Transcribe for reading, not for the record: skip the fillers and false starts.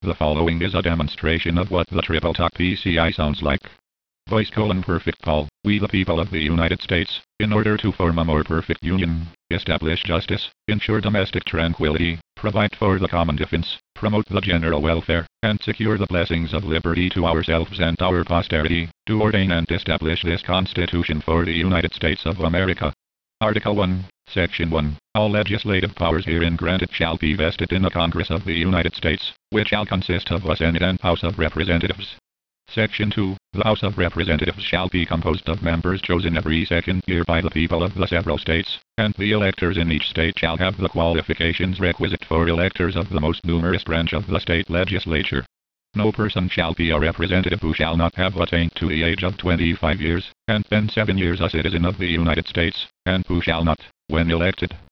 The following is a demonstration of what the Triple Talk PCI sounds like. Voice: perfect call. We the people of the United States, in order to form a more perfect union, establish justice, ensure domestic tranquility, provide for the common defense, promote the general welfare, and secure the blessings of liberty to ourselves and our posterity, do ordain and establish this Constitution for the United States of America. Article 1, Section 1. All legislative powers herein granted shall be vested in the Congress of the United States, which shall consist of the Senate and House of Representatives. Section 2. The House of Representatives shall be composed of members chosen every second year by the people of the several states, and the electors in each state shall have the qualifications requisite for electors of the most numerous branch of the state legislature. No person shall be a representative who shall not have attained to the age of 25 years, and been 7 years a citizen of the United States, and who shall not, when elected,